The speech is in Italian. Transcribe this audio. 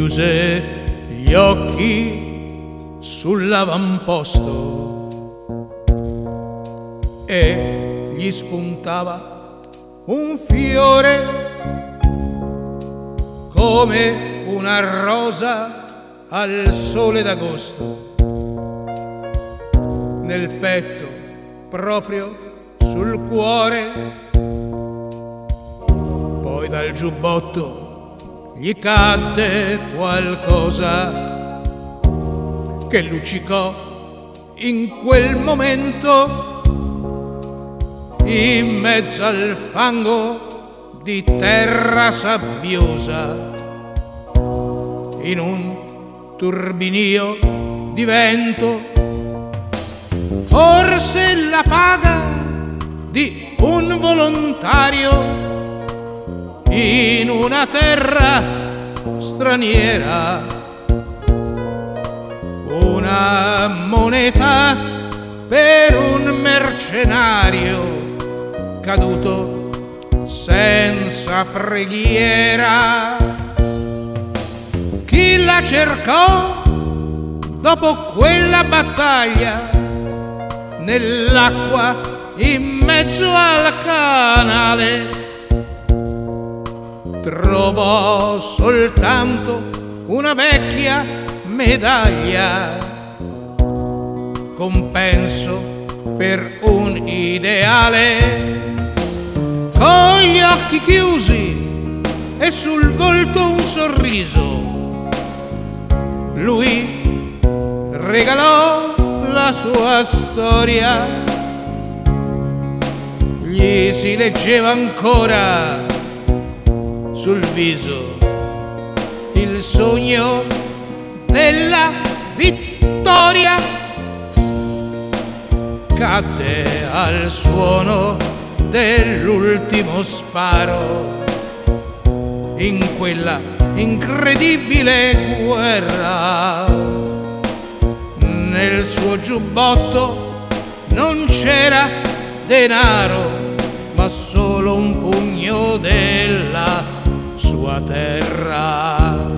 chiuse gli occhi sull'avamposto e gli spuntava un fiore come una rosa al sole d'agosto, nel petto, proprio sul cuore. Poi dal giubbotto gli cadde qualcosa che luccicò in quel momento in mezzo al fango di terra sabbiosa, in un turbinio di vento. Forse la paga di un volontario in una terra straniera, una moneta per un mercenario caduto senza preghiera. Chi la cercò dopo quella battaglia nell'acqua in mezzo al canale trovò soltanto una vecchia medaglia, compenso per un ideale. Con gli occhi chiusi e sul volto un sorriso, lui regalò la sua storia. Gli si leggeva ancora sul viso il sogno della vittoria. Cadde al suono dell'ultimo sparo in quella incredibile guerra. Nel suo giubbotto non c'era denaro, ma solo un pugno della sua terra.